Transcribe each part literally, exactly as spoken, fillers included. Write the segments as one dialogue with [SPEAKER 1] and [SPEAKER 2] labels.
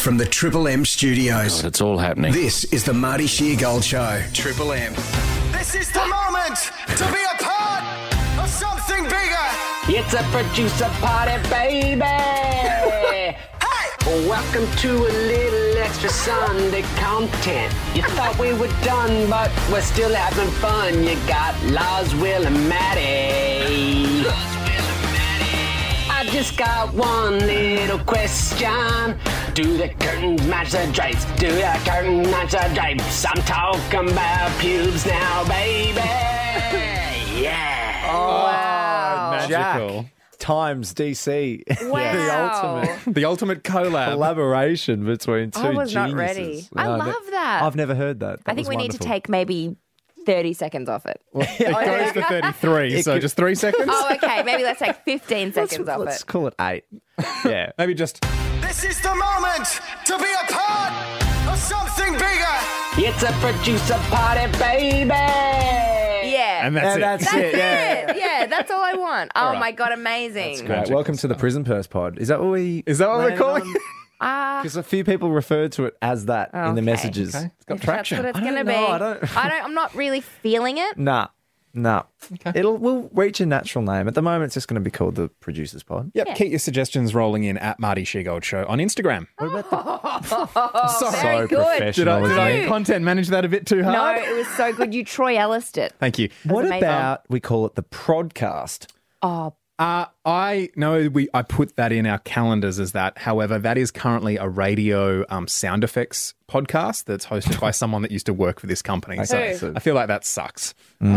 [SPEAKER 1] from the Triple M studios.
[SPEAKER 2] God, it's all happening.
[SPEAKER 1] This is the Marty Sheargold Show. Triple M.
[SPEAKER 3] This is the moment to be a part of something bigger.
[SPEAKER 4] It's a producer party, baby.
[SPEAKER 3] Hey!
[SPEAKER 4] Welcome to a little extra Sunday content. You thought we were done, but we're still having fun. You got Lars, Will, and Maddie. I just got one little question. Do the curtains match the drapes? Do the curtains match the drapes? I'm talking about pubes now, baby. Yeah.
[SPEAKER 5] Oh,
[SPEAKER 6] Magical.
[SPEAKER 5] Jack times D C.
[SPEAKER 7] Wow.
[SPEAKER 5] the ultimate
[SPEAKER 6] The ultimate collab.
[SPEAKER 5] collaboration between two
[SPEAKER 7] I was
[SPEAKER 5] geniuses.
[SPEAKER 7] not ready. I
[SPEAKER 5] No,
[SPEAKER 7] love
[SPEAKER 5] ne-
[SPEAKER 7] that.
[SPEAKER 5] I've never heard that. That
[SPEAKER 7] I think
[SPEAKER 5] was
[SPEAKER 7] we need to
[SPEAKER 5] wonderful.
[SPEAKER 7] take maybe thirty seconds off it.
[SPEAKER 6] It goes for thirty-three, so
[SPEAKER 5] could-
[SPEAKER 6] just three seconds?
[SPEAKER 7] Oh, okay. Maybe let's take fifteen seconds off
[SPEAKER 5] Let's
[SPEAKER 7] it.
[SPEAKER 5] call it eight. Yeah.
[SPEAKER 6] Maybe just...
[SPEAKER 3] This is the moment to be a part of something bigger.
[SPEAKER 4] It's a producer party, baby.
[SPEAKER 7] Yeah.
[SPEAKER 6] And that's
[SPEAKER 5] And
[SPEAKER 6] it.
[SPEAKER 5] that's
[SPEAKER 7] That's
[SPEAKER 5] it.
[SPEAKER 7] it.
[SPEAKER 5] Yeah.
[SPEAKER 7] Yeah. that's all I want. Oh
[SPEAKER 6] right.
[SPEAKER 7] my God, amazing.
[SPEAKER 5] Great. Welcome to the Prison Purse Pod. Is that what we?
[SPEAKER 6] Is that what we're calling it?
[SPEAKER 7] Ah,
[SPEAKER 5] Because a few people referred to it as that in the
[SPEAKER 7] Okay.
[SPEAKER 5] messages.
[SPEAKER 6] Okay. It's got
[SPEAKER 7] if
[SPEAKER 6] traction.
[SPEAKER 7] that's what it's
[SPEAKER 5] I
[SPEAKER 7] going
[SPEAKER 5] don't
[SPEAKER 7] to be.
[SPEAKER 5] know, I don't-
[SPEAKER 7] I don't. I'm not really feeling it.
[SPEAKER 5] Nah, nah. It'll we'll reach a natural name. At the moment, it's just going to be called the Producers Pod.
[SPEAKER 6] Yep, keep your suggestions rolling in at Marty Sheargold Show on Instagram.
[SPEAKER 5] What about the
[SPEAKER 7] Oh,
[SPEAKER 6] Sorry.
[SPEAKER 7] very
[SPEAKER 5] so
[SPEAKER 7] good.
[SPEAKER 5] professional?
[SPEAKER 6] Did I, did I
[SPEAKER 7] Cute.
[SPEAKER 6] content manage that a bit too
[SPEAKER 7] No,
[SPEAKER 6] hard?
[SPEAKER 7] it was so good. You Troy Ellis'd it.
[SPEAKER 6] Thank you.
[SPEAKER 5] What
[SPEAKER 7] was amazing.
[SPEAKER 5] about we call it the Prodcast?
[SPEAKER 7] Oh,
[SPEAKER 6] Uh, I know we I put that in our calendars as that. However, that is currently a radio um, sound effects podcast that's hosted by someone that used to work for this company. So
[SPEAKER 5] Okay, so-
[SPEAKER 6] I feel like that sucks.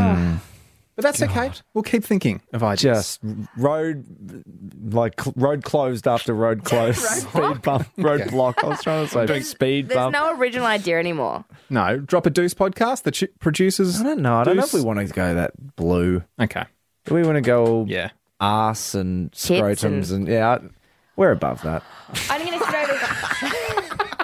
[SPEAKER 6] But that's okay. We'll keep thinking of ideas.
[SPEAKER 5] Just road, like cl- road closed after road closed. speed bump, road
[SPEAKER 6] Okay.
[SPEAKER 5] block. I was trying to say speed
[SPEAKER 7] there's
[SPEAKER 5] bump.
[SPEAKER 7] no original idea anymore.
[SPEAKER 6] No, Drop a Deuce podcast. The ch- producers.
[SPEAKER 5] I don't know. I don't know if
[SPEAKER 6] Deuce.
[SPEAKER 5] we want to go that blue.
[SPEAKER 6] Okay.
[SPEAKER 5] Do we want to go all
[SPEAKER 6] Yeah.
[SPEAKER 5] arse and
[SPEAKER 7] Tits
[SPEAKER 5] scrotums
[SPEAKER 7] and-
[SPEAKER 5] and, yeah, I- we're above that.
[SPEAKER 7] I'm going to throw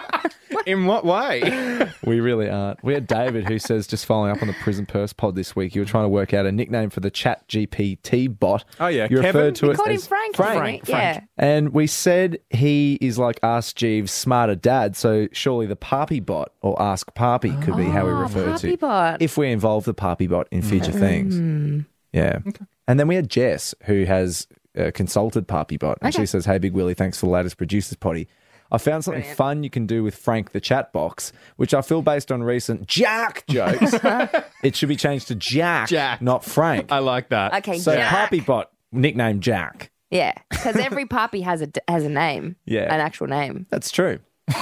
[SPEAKER 6] In what way?
[SPEAKER 5] We really aren't. We had David who says, just following up on the Prison Purse Pod this week, you were trying to work out a nickname for the Chat G P T bot.
[SPEAKER 6] Oh, yeah.
[SPEAKER 5] You
[SPEAKER 6] Kevin?
[SPEAKER 5] referred to
[SPEAKER 7] We
[SPEAKER 5] it
[SPEAKER 7] called him
[SPEAKER 5] as
[SPEAKER 7] Frank.
[SPEAKER 5] Frank.
[SPEAKER 7] didn't we? Yeah.
[SPEAKER 5] And we said he is like Ask Jeeves' smarter dad, so surely the Parpy bot or Ask Parpy could be how we
[SPEAKER 7] Oh,
[SPEAKER 5] refer to
[SPEAKER 7] Parpy bot.
[SPEAKER 5] if we involve the Parpy bot in future things. Yeah. And then we had Jess who has uh, consulted Parpy bot, and she
[SPEAKER 7] Okay.
[SPEAKER 5] says, "Hey, Big Willie, thanks for the latest producers potty. I found something
[SPEAKER 7] Brilliant.
[SPEAKER 5] fun you can do with Frank the chat box, which I feel based on recent Jack jokes. It should be changed to Jack,
[SPEAKER 6] Jack.
[SPEAKER 5] not Frank.
[SPEAKER 6] I like that.
[SPEAKER 7] Okay,
[SPEAKER 5] so
[SPEAKER 7] Jack.
[SPEAKER 5] Parpy bot nickname Jack.
[SPEAKER 7] Yeah, because every puppy has a has a name.
[SPEAKER 5] Yeah.
[SPEAKER 7] an actual name.
[SPEAKER 5] That's true.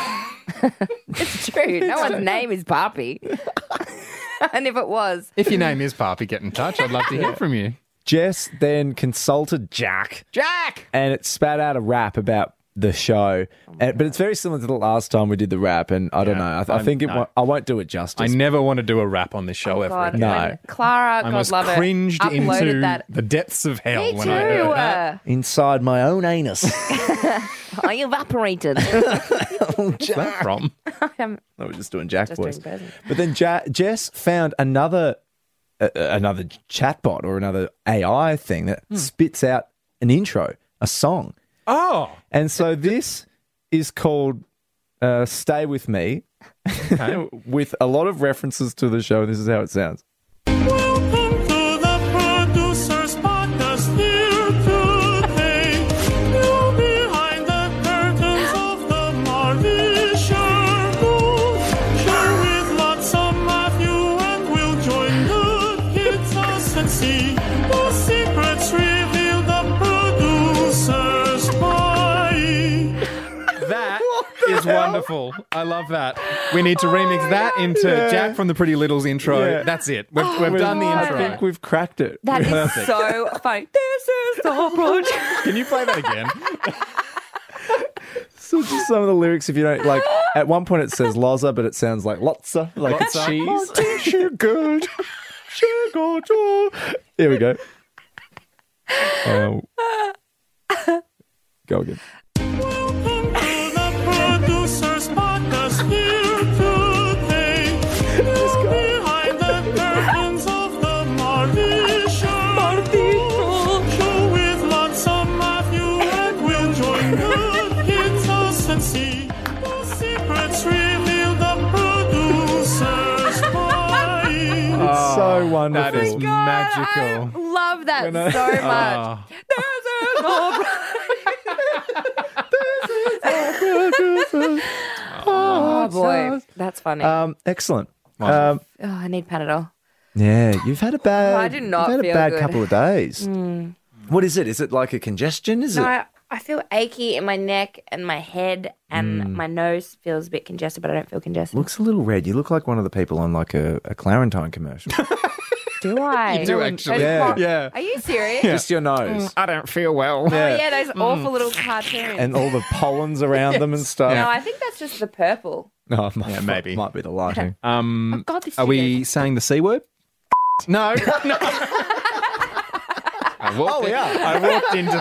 [SPEAKER 7] It's true. No one's name is Puppy. And if it was,
[SPEAKER 6] If your name is Papi, get in touch. I'd love to hear from you.
[SPEAKER 5] Jess then consulted Jack,
[SPEAKER 6] Jack!
[SPEAKER 5] and it spat out a rap about the show. and, but it's very similar to the last time we did the rap, and I don't
[SPEAKER 6] Yeah,
[SPEAKER 5] know. I, th- I
[SPEAKER 6] I'm-
[SPEAKER 5] think it.
[SPEAKER 6] no.
[SPEAKER 5] Wa- I won't do it justice.
[SPEAKER 6] I never want to do a rap on this show ever
[SPEAKER 7] God,
[SPEAKER 6] again.
[SPEAKER 5] No.
[SPEAKER 7] when Clara,
[SPEAKER 6] I
[SPEAKER 7] God
[SPEAKER 6] was
[SPEAKER 7] love
[SPEAKER 6] cringed
[SPEAKER 7] it, uploaded
[SPEAKER 6] into
[SPEAKER 7] that.
[SPEAKER 6] the depths of hell
[SPEAKER 7] Me
[SPEAKER 6] when
[SPEAKER 7] too.
[SPEAKER 6] I heard that.
[SPEAKER 7] Uh,
[SPEAKER 5] Inside my own anus.
[SPEAKER 7] I evaporated.
[SPEAKER 6] What's that from?
[SPEAKER 7] I'm
[SPEAKER 5] I was just doing Jack
[SPEAKER 7] just
[SPEAKER 5] voice.
[SPEAKER 7] doing present.
[SPEAKER 5] But then ja- Jess found another uh, another chatbot or another A I thing that spits out an intro, a song.
[SPEAKER 6] Oh,
[SPEAKER 5] And so this is called uh, Stay With Me, with a lot of references to the show. This is how it sounds.
[SPEAKER 8] Welcome to the Producers Podcast here today. You're behind the curtains of the Marty Sheargold Show with lots of Matthew, and we'll join the kids us and see the secrets revealed the producers by.
[SPEAKER 6] that is wonderful. I love that. We need to remix that into Jack from the Pretty Littles intro.
[SPEAKER 5] Yeah.
[SPEAKER 6] That's it. We've, we've done the
[SPEAKER 5] I
[SPEAKER 6] intro.
[SPEAKER 5] think we've cracked it.
[SPEAKER 7] That is
[SPEAKER 6] Perfect.
[SPEAKER 7] so funny. This is the project.
[SPEAKER 6] Can you play that again?
[SPEAKER 5] So just some of the lyrics, if you don't like, at one point it says Loza, but it sounds like Lotza, like it's
[SPEAKER 6] Lotza.
[SPEAKER 5] cheese. Sugar good, sugar good. Here we go. Um, go again.
[SPEAKER 8] Welcome to the Producers Podcast here today. You're behind the curtains of the Marty Sheargold Show with lots of Matthew, and we'll join the kids us and see the
[SPEAKER 5] wonderful.
[SPEAKER 6] That is
[SPEAKER 7] God,
[SPEAKER 6] magical.
[SPEAKER 7] I love that so much. Oh, boy. That's funny.
[SPEAKER 5] Um, excellent.
[SPEAKER 6] Wonderful.
[SPEAKER 5] Um,
[SPEAKER 7] oh, I need Panadol.
[SPEAKER 5] yeah, you've had a bad.
[SPEAKER 7] I did not
[SPEAKER 5] you've had a
[SPEAKER 7] feel
[SPEAKER 5] bad
[SPEAKER 7] good.
[SPEAKER 5] couple of days. What is it? Is it like a congestion? Is
[SPEAKER 7] No,
[SPEAKER 5] it?
[SPEAKER 7] I, I feel achy in my neck and my head, and
[SPEAKER 5] Mm.
[SPEAKER 7] my nose feels a bit congested, but I don't feel congested.
[SPEAKER 5] Looks a little red. You look like one of the people on like a, a Clarentine commercial.
[SPEAKER 7] do I?
[SPEAKER 6] You do actually.
[SPEAKER 7] Those
[SPEAKER 5] Yeah.
[SPEAKER 7] po-
[SPEAKER 6] Yeah.
[SPEAKER 7] Are you serious?
[SPEAKER 5] Just your nose.
[SPEAKER 6] I don't feel well.
[SPEAKER 7] Oh, yeah, those awful little cartoons.
[SPEAKER 5] And all the pollens around them and stuff.
[SPEAKER 7] no, I think that's just the purple.
[SPEAKER 5] No, it might,
[SPEAKER 6] Yeah, maybe.
[SPEAKER 5] might be the lighting.
[SPEAKER 6] Um,
[SPEAKER 7] Oh, God, this
[SPEAKER 6] are we
[SPEAKER 7] studio's-
[SPEAKER 6] saying the C word? No. no. I walked
[SPEAKER 5] Oh,
[SPEAKER 6] in-
[SPEAKER 5] yeah.
[SPEAKER 6] I walked into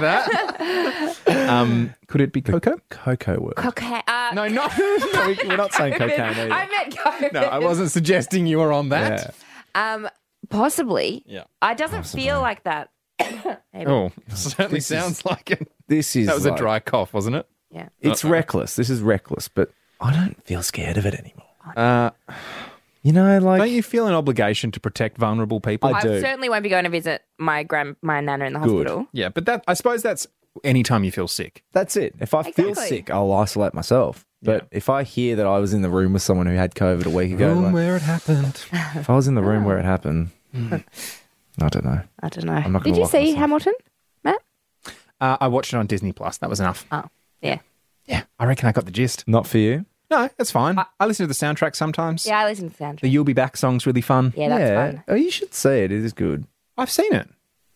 [SPEAKER 6] that. Um, could it be cocoa?
[SPEAKER 5] Cocoa word.
[SPEAKER 7] Okay. Uh,
[SPEAKER 6] No, not.
[SPEAKER 5] No, we, we're not saying cocaine either.
[SPEAKER 7] I meant COVID.
[SPEAKER 6] No, I wasn't suggesting you were on that.
[SPEAKER 5] Yeah.
[SPEAKER 7] Um, possibly.
[SPEAKER 6] Yeah.
[SPEAKER 7] I doesn't feel like that. Maybe.
[SPEAKER 6] Oh, certainly
[SPEAKER 5] This
[SPEAKER 6] sounds like it.
[SPEAKER 5] This is
[SPEAKER 6] That was
[SPEAKER 5] like-
[SPEAKER 6] a dry cough, wasn't it?
[SPEAKER 7] Yeah.
[SPEAKER 5] It's reckless. This is reckless, but I don't feel scared of it anymore.
[SPEAKER 6] Uh,
[SPEAKER 5] You know, like
[SPEAKER 6] don't you feel an obligation to protect vulnerable people?
[SPEAKER 5] I
[SPEAKER 7] I
[SPEAKER 5] do.
[SPEAKER 7] certainly won't be going to visit my grand my nana in the
[SPEAKER 5] Good.
[SPEAKER 7] hospital.
[SPEAKER 6] Yeah, but that I suppose that's anytime you feel sick.
[SPEAKER 5] that's it. If I feel
[SPEAKER 7] Exactly.
[SPEAKER 5] sick, I'll isolate myself. But if I hear that I was in the room with someone who had COVID a week ago, like,
[SPEAKER 6] where it happened.
[SPEAKER 5] if I was in the room where it happened, I don't know.
[SPEAKER 7] I don't know.
[SPEAKER 5] I'm not
[SPEAKER 7] Did
[SPEAKER 5] gonna
[SPEAKER 7] you
[SPEAKER 5] lock
[SPEAKER 7] see
[SPEAKER 5] myself.
[SPEAKER 7] Hamilton, Matt?
[SPEAKER 6] Uh, I watched it on Disney Plus. That was enough.
[SPEAKER 7] Oh, yeah.
[SPEAKER 6] Yeah, I reckon I got the gist.
[SPEAKER 5] Not for you.
[SPEAKER 6] No, that's fine. I listen to the soundtrack sometimes.
[SPEAKER 7] Yeah, I listen to the soundtrack.
[SPEAKER 6] The You'll Be Back song's really fun.
[SPEAKER 7] Yeah, that's
[SPEAKER 5] yeah.
[SPEAKER 7] fun.
[SPEAKER 5] Oh, you should see it. It is good.
[SPEAKER 6] I've seen it.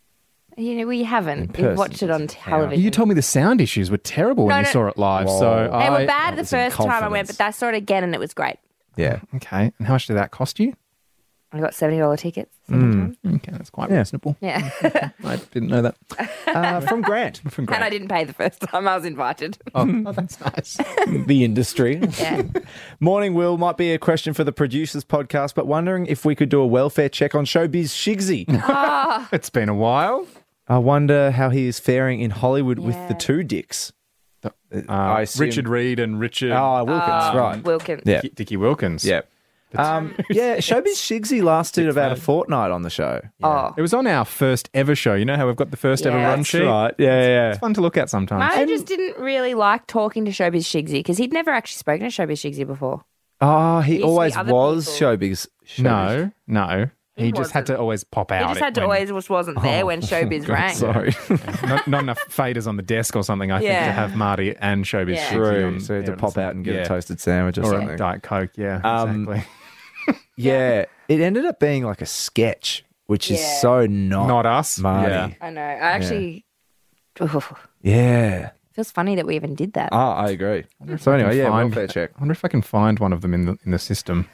[SPEAKER 7] You know, we haven't.
[SPEAKER 5] person,
[SPEAKER 7] We've watched it on television.
[SPEAKER 6] You told me the sound issues were terrible when
[SPEAKER 7] No,
[SPEAKER 6] you
[SPEAKER 7] no.
[SPEAKER 6] saw it live.
[SPEAKER 5] Whoa.
[SPEAKER 6] So
[SPEAKER 7] They
[SPEAKER 6] I,
[SPEAKER 7] were bad the
[SPEAKER 5] was in
[SPEAKER 7] first time I went,
[SPEAKER 5] confidence.
[SPEAKER 7] but I saw it again and it was great.
[SPEAKER 5] Yeah.
[SPEAKER 6] Okay, and how much did that cost you?
[SPEAKER 7] I got seventy dollars tickets.
[SPEAKER 5] Mm.
[SPEAKER 6] Okay, that's quite
[SPEAKER 5] Yeah.
[SPEAKER 6] reasonable.
[SPEAKER 7] Yeah.
[SPEAKER 6] I didn't know that.
[SPEAKER 5] Uh, from Grant.
[SPEAKER 6] From
[SPEAKER 7] And I didn't pay the first time I was invited.
[SPEAKER 6] Oh, oh, that's nice.
[SPEAKER 5] The industry.
[SPEAKER 7] Yeah.
[SPEAKER 5] Morning, Will. Might be a question for the producers podcast, but wondering if we could do a welfare check on Showbiz Shigsy.
[SPEAKER 6] It's been a while.
[SPEAKER 5] I wonder how he is faring in Hollywood with
[SPEAKER 7] Yeah.
[SPEAKER 5] the two dicks.
[SPEAKER 6] Uh,
[SPEAKER 5] I assume-
[SPEAKER 6] Richard Reed and Richard
[SPEAKER 5] Oh, Wilkins, right.
[SPEAKER 7] Wilkins.
[SPEAKER 5] Yeah.
[SPEAKER 6] Dickie- Dickie Wilkins.
[SPEAKER 5] Yeah. Um, yeah, Showbiz Shigsy lasted about a fortnight on the show.
[SPEAKER 7] Oh.
[SPEAKER 6] It was on our first ever show. You know how we've got the first ever
[SPEAKER 7] Yeah.
[SPEAKER 6] run
[SPEAKER 7] That's
[SPEAKER 6] sheet?
[SPEAKER 5] Right. Yeah, yeah.
[SPEAKER 6] It's fun to look at sometimes.
[SPEAKER 7] I just didn't really like talking to Showbiz Shigsy because he'd never actually spoken to Showbiz Shigsy before.
[SPEAKER 5] Oh, he
[SPEAKER 7] Used to be
[SPEAKER 5] always
[SPEAKER 7] other
[SPEAKER 5] was
[SPEAKER 7] people.
[SPEAKER 5] Showbiz. Showbiz.
[SPEAKER 6] No, no. He,
[SPEAKER 7] He
[SPEAKER 6] just had
[SPEAKER 7] wasn't.
[SPEAKER 6] to always pop out.
[SPEAKER 7] He just had to
[SPEAKER 6] when-
[SPEAKER 7] always just wasn't there when Showbiz rang.
[SPEAKER 5] Sorry.
[SPEAKER 6] not, not enough faders on the desk or something, I think,
[SPEAKER 7] Yeah.
[SPEAKER 6] to have Marty and Showbiz
[SPEAKER 7] Yeah.
[SPEAKER 6] Shigsy
[SPEAKER 5] True.
[SPEAKER 6] on
[SPEAKER 5] So he had to
[SPEAKER 6] there.
[SPEAKER 5] pop out and get
[SPEAKER 6] Yeah.
[SPEAKER 5] a toasted sandwich or,
[SPEAKER 6] Or
[SPEAKER 5] something.
[SPEAKER 6] a Diet Coke, yeah,
[SPEAKER 5] Um,
[SPEAKER 6] exactly.
[SPEAKER 5] Yeah. It ended up being like a sketch, which is
[SPEAKER 7] Yeah.
[SPEAKER 5] so not,
[SPEAKER 6] Not us.
[SPEAKER 5] Marty.
[SPEAKER 6] Yeah.
[SPEAKER 7] I know. I actually. Oof.
[SPEAKER 5] Yeah.
[SPEAKER 7] Feels funny that we even did that.
[SPEAKER 5] Oh, I agree. So anyway, yeah,
[SPEAKER 6] Find-
[SPEAKER 5] welfare check.
[SPEAKER 6] I wonder if I can find one of them in the in the system.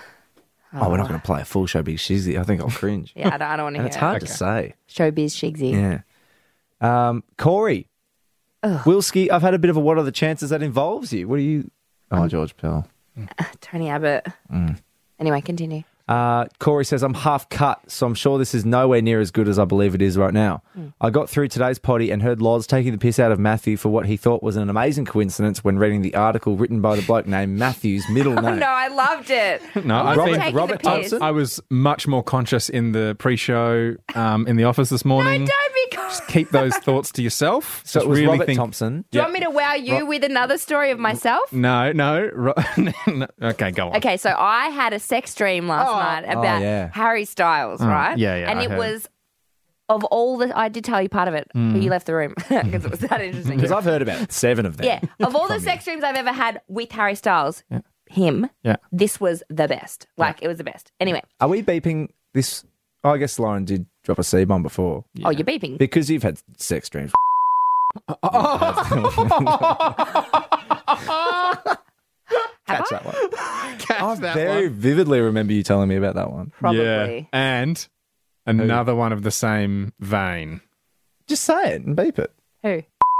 [SPEAKER 5] Oh, we're not going to play a full Showbiz Shigsy. I think I'll cringe.
[SPEAKER 7] Yeah, I don't, I don't want to
[SPEAKER 5] And
[SPEAKER 7] hear
[SPEAKER 5] it's hard
[SPEAKER 7] it.
[SPEAKER 5] to say.
[SPEAKER 7] Showbiz Shigsy.
[SPEAKER 5] Yeah. Um, Corey. Wilski, I've had a bit of a what are the chances that involves you? What do you... Oh, George Pell.
[SPEAKER 7] Tony Abbott.
[SPEAKER 5] Mm.
[SPEAKER 7] Anyway, continue.
[SPEAKER 5] Uh, Corey says, I'm half cut, so I'm sure this is nowhere near as good as I believe it is right now. I got through today's potty and heard Loz taking the piss out of Matthew for what he thought was an amazing coincidence when reading the article written by the bloke named Matthew's middle name.
[SPEAKER 7] No, I loved it.
[SPEAKER 6] No, I
[SPEAKER 5] Robert-
[SPEAKER 6] think
[SPEAKER 7] taking
[SPEAKER 5] Robert
[SPEAKER 7] the piss.
[SPEAKER 5] Thompson?
[SPEAKER 6] I was much more conscious in the pre-show um, in the office this morning.
[SPEAKER 7] Don't be. co-
[SPEAKER 6] Keep those thoughts to yourself.
[SPEAKER 5] So
[SPEAKER 6] Just
[SPEAKER 5] it was
[SPEAKER 6] really
[SPEAKER 5] Robert
[SPEAKER 6] think-
[SPEAKER 5] Thompson.
[SPEAKER 7] Do you want me to wow you with another story of myself?
[SPEAKER 6] No, no. Ro- no. Okay, go on.
[SPEAKER 7] Okay, so I had a sex dream last night about
[SPEAKER 5] Oh, yeah.
[SPEAKER 7] Harry Styles, right?
[SPEAKER 6] yeah, yeah,
[SPEAKER 7] And
[SPEAKER 6] I
[SPEAKER 7] it
[SPEAKER 6] heard.
[SPEAKER 7] was of all the. I did tell you part of it, but you left the room because it was that interesting.
[SPEAKER 5] Because I've heard about seven of them.
[SPEAKER 7] Yeah, of all the sex dreams I've ever had with Harry Styles, him,
[SPEAKER 6] Yeah.
[SPEAKER 7] this was the best. Like it was the best. Anyway,
[SPEAKER 5] Are we beeping this? Oh, I guess Lauren did drop a C-bomb before.
[SPEAKER 7] oh, you're beeping.
[SPEAKER 5] Because you've had sex dreams. Catch that one.
[SPEAKER 6] Catch
[SPEAKER 5] I
[SPEAKER 6] that
[SPEAKER 5] very
[SPEAKER 6] one.
[SPEAKER 5] vividly remember you telling me about that one.
[SPEAKER 7] Probably.
[SPEAKER 6] Yeah. And another one of the same vein.
[SPEAKER 5] Just say it and beep it.
[SPEAKER 7] Who?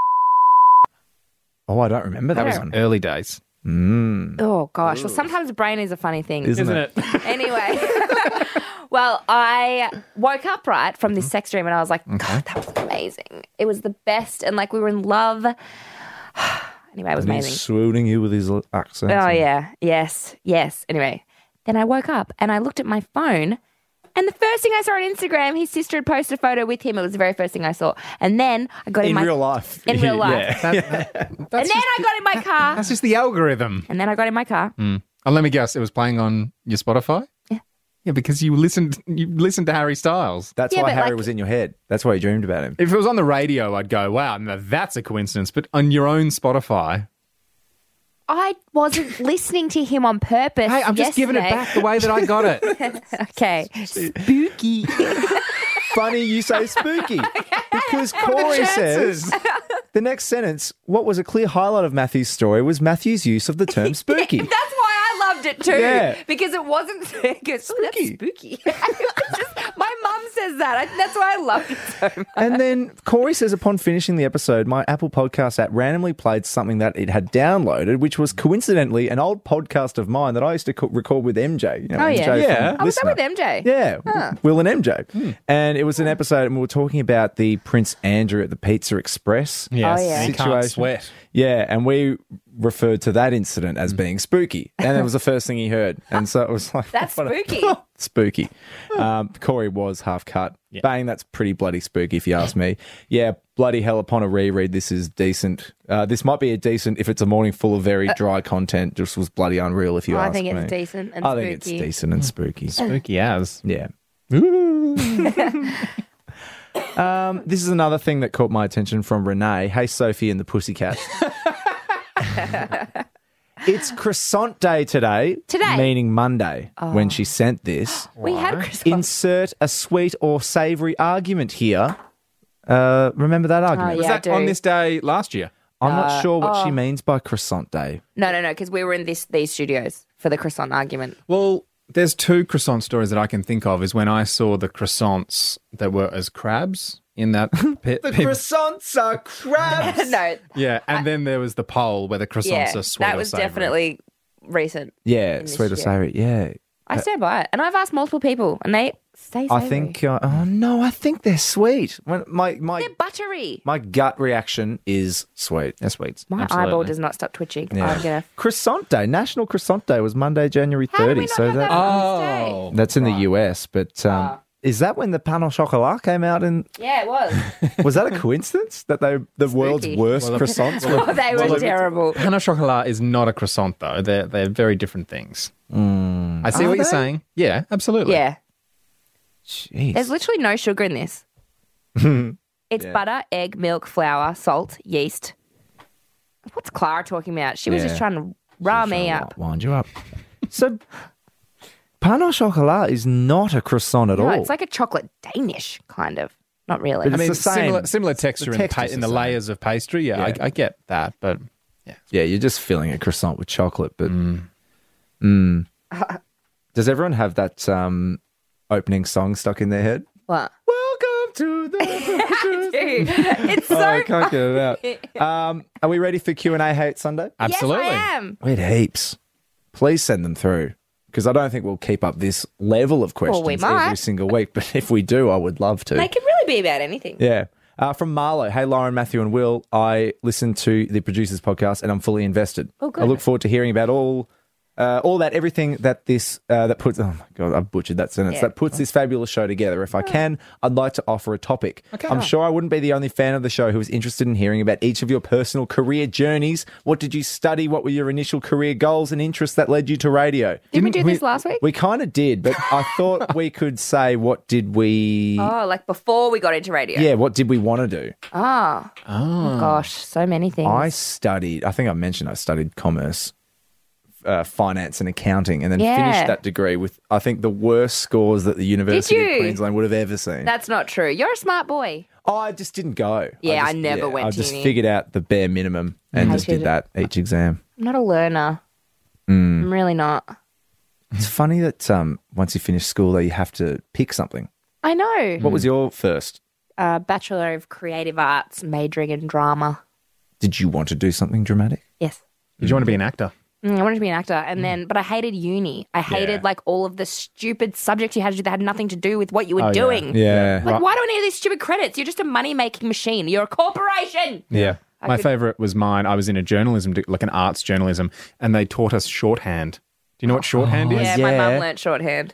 [SPEAKER 5] Oh, I don't remember that,
[SPEAKER 6] That was
[SPEAKER 5] one.
[SPEAKER 6] early days.
[SPEAKER 5] Mm.
[SPEAKER 7] Oh gosh. Well, sometimes the brain is a funny thing.
[SPEAKER 5] Isn't,
[SPEAKER 6] Isn't
[SPEAKER 5] it?
[SPEAKER 6] it?
[SPEAKER 7] Anyway, well, I woke up right from this sex dream and I was like, God, that was amazing. It was the best. And like we were in love. Anyway, it was
[SPEAKER 5] And he's
[SPEAKER 7] amazing.
[SPEAKER 5] swooning you with his l- accent.
[SPEAKER 7] Oh, yeah. Yes. Yes. Anyway, then I woke up and I looked at my phone And the first thing I saw on Instagram, his sister had posted a photo with him. It was the very first thing I saw. And then I got in,
[SPEAKER 5] In
[SPEAKER 7] my
[SPEAKER 5] real life.
[SPEAKER 7] In real life.
[SPEAKER 5] Yeah.
[SPEAKER 6] That- that-
[SPEAKER 7] and
[SPEAKER 6] that's,
[SPEAKER 7] then
[SPEAKER 6] just,
[SPEAKER 7] I got in my car.
[SPEAKER 6] that's just the algorithm.
[SPEAKER 7] And then I got in my car.
[SPEAKER 6] And let me guess, it was playing on your Spotify?
[SPEAKER 7] Yeah.
[SPEAKER 6] Yeah, because you listened you listened to Harry Styles.
[SPEAKER 5] That's
[SPEAKER 7] Yeah,
[SPEAKER 5] why
[SPEAKER 7] but
[SPEAKER 5] Harry
[SPEAKER 7] like-
[SPEAKER 5] was in your head. That's why you dreamed about him.
[SPEAKER 6] If it was on the radio, I'd go, wow, now that's a coincidence. But on your own Spotify,
[SPEAKER 7] I wasn't listening to him on purpose.
[SPEAKER 6] hey, I'm just giving it
[SPEAKER 7] yesterday.
[SPEAKER 6] back the way that I got it.
[SPEAKER 7] Okay.
[SPEAKER 5] Spooky. Funny you say spooky. Because Corey says the next sentence, what was a clear highlight of Matthew's story was Matthew's use of the term spooky.
[SPEAKER 7] That's why I loved it too.
[SPEAKER 5] Yeah.
[SPEAKER 7] Because it wasn't spooky.
[SPEAKER 5] Spooky.
[SPEAKER 7] spooky. It was just- my mum says that. I, that's why I loved it so much.
[SPEAKER 5] And then Corey says, upon finishing the episode, my Apple Podcast app randomly played something that it had downloaded, which was coincidentally an old podcast of mine that I used to co- record with M J. You know,
[SPEAKER 7] Oh, yeah.
[SPEAKER 5] M J
[SPEAKER 6] Yeah.
[SPEAKER 5] from
[SPEAKER 7] I was that
[SPEAKER 5] Listener.
[SPEAKER 7] with M J.
[SPEAKER 5] Yeah, Will and M J. And it was an episode, and we were talking about the Prince Andrew at the Pizza Express.
[SPEAKER 6] Yes,
[SPEAKER 7] Oh, yeah.
[SPEAKER 6] you
[SPEAKER 5] Situation.
[SPEAKER 6] can't sweat.
[SPEAKER 5] Yeah, and we referred to that incident as being spooky. And that was the first thing he heard. And so it was like...
[SPEAKER 7] That's
[SPEAKER 5] what a-
[SPEAKER 7] spooky.
[SPEAKER 5] spooky. Um, Corey was half cut. Bang, that's pretty bloody spooky if you ask me. Yeah, bloody hell, upon a reread, this is decent. Uh, this might be a decent if it's a morning full of very dry content. Just was bloody unreal if you
[SPEAKER 7] Oh, I
[SPEAKER 5] ask
[SPEAKER 7] think
[SPEAKER 5] me.
[SPEAKER 7] it's decent and
[SPEAKER 5] I
[SPEAKER 7] spooky.
[SPEAKER 5] think it's decent and spooky.
[SPEAKER 6] Spooky as.
[SPEAKER 5] Yeah. um, this is another thing that caught my attention from Renee. Hey, Sophie and the Pussycats. It's croissant day today.
[SPEAKER 7] Today?
[SPEAKER 5] Meaning Monday, when she sent this.
[SPEAKER 7] We had croissant.
[SPEAKER 5] Insert a sweet or savoury argument here. Uh, remember that argument?
[SPEAKER 7] Oh,
[SPEAKER 6] Was
[SPEAKER 7] yeah, I
[SPEAKER 6] that
[SPEAKER 7] do.
[SPEAKER 6] on this day last year?
[SPEAKER 5] I'm not sure what
[SPEAKER 7] oh.
[SPEAKER 5] she means by croissant day.
[SPEAKER 7] No, no, no, because we were in this these studios for the croissant argument.
[SPEAKER 6] Well, there's two croissant stories that I can think of. Is when I saw the croissants that were as crabs in that pit.
[SPEAKER 5] Croissants are crabs.
[SPEAKER 7] no,
[SPEAKER 6] yeah, and then there was the poll where the croissants
[SPEAKER 7] yeah,
[SPEAKER 6] are sweet
[SPEAKER 7] that
[SPEAKER 6] or
[SPEAKER 7] was
[SPEAKER 6] savoury.
[SPEAKER 7] definitely recent.
[SPEAKER 5] Yeah,
[SPEAKER 7] this
[SPEAKER 5] sweet or
[SPEAKER 7] year.
[SPEAKER 5] savoury. Yeah.
[SPEAKER 7] I stand by it, and I've asked multiple people, and they say
[SPEAKER 5] I
[SPEAKER 7] savoury.
[SPEAKER 5] think, uh, oh no, I think they're sweet. When my my
[SPEAKER 7] they're buttery.
[SPEAKER 5] my gut reaction is sweet. They're sweet.
[SPEAKER 7] My
[SPEAKER 6] Absolutely.
[SPEAKER 7] eyeball does not stop twitching.
[SPEAKER 5] Yeah.
[SPEAKER 7] I'm gonna.
[SPEAKER 5] Croissant Day, National Croissant Day was Monday, January
[SPEAKER 7] How did we
[SPEAKER 5] thirtieth.
[SPEAKER 7] not
[SPEAKER 5] So
[SPEAKER 7] have
[SPEAKER 5] that,
[SPEAKER 7] that on this day?
[SPEAKER 6] Oh,
[SPEAKER 5] that's in the U S. But um,
[SPEAKER 7] Ah.
[SPEAKER 5] is that when the pain au chocolat came out? And
[SPEAKER 7] Yeah, it was.
[SPEAKER 5] was that a coincidence that they the world's
[SPEAKER 7] Spooky.
[SPEAKER 5] worst
[SPEAKER 6] Well, the-
[SPEAKER 5] croissants
[SPEAKER 7] oh,
[SPEAKER 5] were?
[SPEAKER 7] they were terrible.
[SPEAKER 6] pain au chocolat is not a croissant though. They're they're very different things. I see
[SPEAKER 5] Are
[SPEAKER 6] what you're
[SPEAKER 5] they?
[SPEAKER 6] saying. Yeah, absolutely.
[SPEAKER 7] Yeah,
[SPEAKER 5] Jeez.
[SPEAKER 7] there's literally no sugar in this. It's butter, egg, milk, flour, salt, yeast. What's Clara talking about? She was
[SPEAKER 5] Yeah.
[SPEAKER 7] just trying to rile me
[SPEAKER 5] Trying to
[SPEAKER 7] up.
[SPEAKER 5] Wind you up. So, pain au chocolat is not a croissant at
[SPEAKER 7] No,
[SPEAKER 5] all.
[SPEAKER 7] it's like a chocolate Danish, kind of. Not really.
[SPEAKER 5] But
[SPEAKER 6] I mean,
[SPEAKER 5] It's the same-
[SPEAKER 6] similar similar texture
[SPEAKER 5] the
[SPEAKER 6] in, the,
[SPEAKER 5] texture's
[SPEAKER 6] pa- in
[SPEAKER 5] the
[SPEAKER 6] the
[SPEAKER 5] same.
[SPEAKER 6] layers of pastry. Yeah,
[SPEAKER 5] Yeah.
[SPEAKER 6] I, I get that, but
[SPEAKER 5] yeah, you're just filling a croissant with chocolate. But Mm. Does everyone have that um, opening song stuck in their head?
[SPEAKER 7] what?
[SPEAKER 5] Welcome to the.
[SPEAKER 7] Dude, it's so.
[SPEAKER 5] Oh, I can't get it out. Um, are we ready for Q and A Hate Sunday?
[SPEAKER 6] absolutely.
[SPEAKER 7] Yes, I am.
[SPEAKER 5] We had heaps. Please send them through because I don't think we'll keep up this level of questions
[SPEAKER 7] we might.
[SPEAKER 5] every single week. But if we do, I would love to.
[SPEAKER 7] They can really be about anything.
[SPEAKER 5] Yeah. Uh, from Marlo, hey Lauren, Matthew, and Will. I listen to the producers podcast and I'm fully invested.
[SPEAKER 7] Oh, good.
[SPEAKER 5] I look forward to hearing about all, uh, all that, everything that this uh, that puts. Oh my god, I've butchered that sentence.
[SPEAKER 7] Yeah.
[SPEAKER 5] That puts this fabulous show together. If I can, I'd like to offer a topic. I'm sure I wouldn't be the only fan of the show who is interested in hearing about each of your personal career journeys. What did you study? What were your initial career goals and interests that led you to radio?
[SPEAKER 7] Did we do
[SPEAKER 6] Didn't we-
[SPEAKER 7] this last week?
[SPEAKER 5] We kind of did, but I thought we could say what did we.
[SPEAKER 7] Oh, like before we got into radio.
[SPEAKER 5] Yeah, what did we want to do?
[SPEAKER 7] Oh. Oh. Gosh, so many things.
[SPEAKER 5] I studied, I think I mentioned I studied commerce, uh, finance and accounting, and then
[SPEAKER 7] Yeah.
[SPEAKER 5] finished that degree with, I think, the worst scores that the University
[SPEAKER 7] you?
[SPEAKER 5] of Queensland would have ever seen.
[SPEAKER 7] That's not true. You're a smart boy.
[SPEAKER 5] oh, I just didn't go.
[SPEAKER 7] Yeah, I
[SPEAKER 5] just-
[SPEAKER 7] never went
[SPEAKER 5] I
[SPEAKER 7] to
[SPEAKER 5] just
[SPEAKER 7] uni.
[SPEAKER 5] figured out the bare minimum and just
[SPEAKER 7] hated
[SPEAKER 5] did that each exam.
[SPEAKER 7] I'm not a learner.
[SPEAKER 5] Mm.
[SPEAKER 7] I'm really not.
[SPEAKER 5] It's funny that um, once you finish school, though, you have to pick something.
[SPEAKER 7] I know.
[SPEAKER 5] What was your first?
[SPEAKER 7] Uh, Bachelor of Creative Arts, majoring in drama.
[SPEAKER 5] Did you want to do something dramatic?
[SPEAKER 7] Yes.
[SPEAKER 6] Did you want to be an actor?
[SPEAKER 7] Mm, I wanted to be an actor, and then, but I hated uni. I hated
[SPEAKER 6] Yeah.
[SPEAKER 7] like all of the stupid subjects you had to do that had nothing to do with what you were
[SPEAKER 6] Oh, yeah.
[SPEAKER 7] doing.
[SPEAKER 5] Yeah.
[SPEAKER 7] Like, why do I need these stupid credits? You're just a money making machine. You're a corporation.
[SPEAKER 6] Yeah. My
[SPEAKER 7] could-
[SPEAKER 6] favorite was mine. I was in a journalism, de- like an arts journalism, and they taught us shorthand. Do you know what shorthand
[SPEAKER 5] Oh,
[SPEAKER 6] is?
[SPEAKER 7] Yeah, my
[SPEAKER 5] yeah.
[SPEAKER 7] mum learnt shorthand.